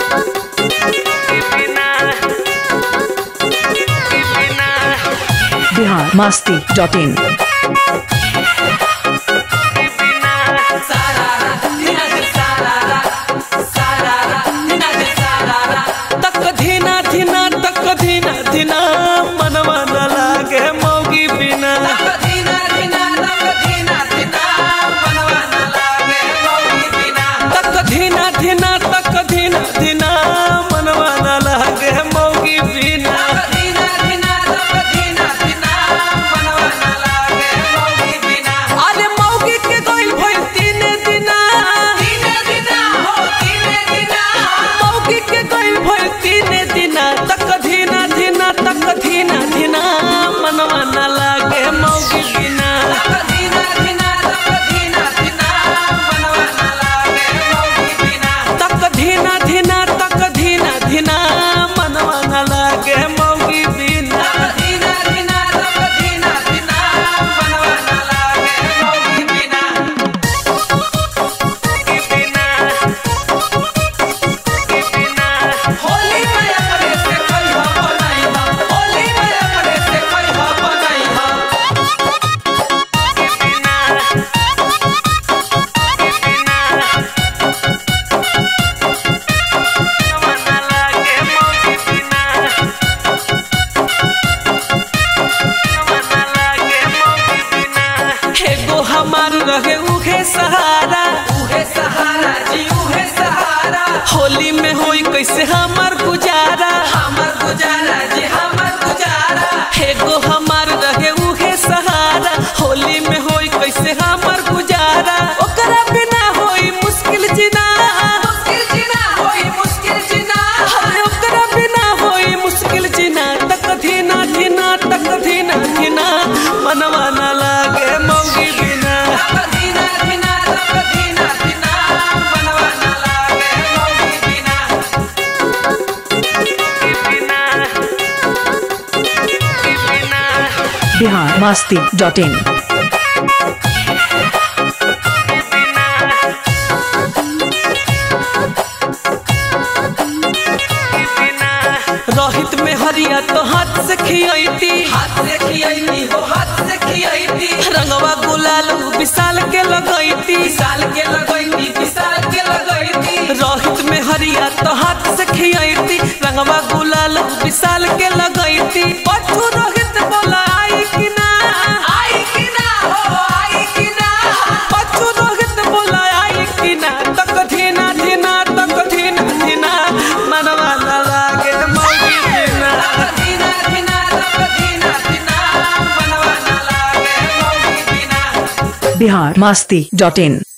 biharmasti.in रहे उहे सहारा जी उहे सहारा। होली में होई कैसे हमार गुजारा जी हमार गुजारा। एगो हमार रहे उहे सहारा, होली में होई कैसे हमार गुजारा। ओकरा बिना होई मुश्किल जीना, होई मुश्किल जीना। ओकरा बिना होई मुश्किल जीना। तक धीना धीना तक धीना धीना मनवा ना लागे मौगी बिना। biharmasti.in रोहित में हरिया तो हाथ से खियाईती हो हाथ से खियाईती। रंगवा गुलाल विशाल के लगैती रोहित में हरिया तो हाथ से खियाईती। रंगवा गुलाल विशाल के लगैती। पठू रोहित बोला आई कि ना हो आई कि ना। पठू रोहित बोला आई कि ना। तक धीना धीना तक धीना धीना मनवा ना लागे मौगी बिना। biharmasti.in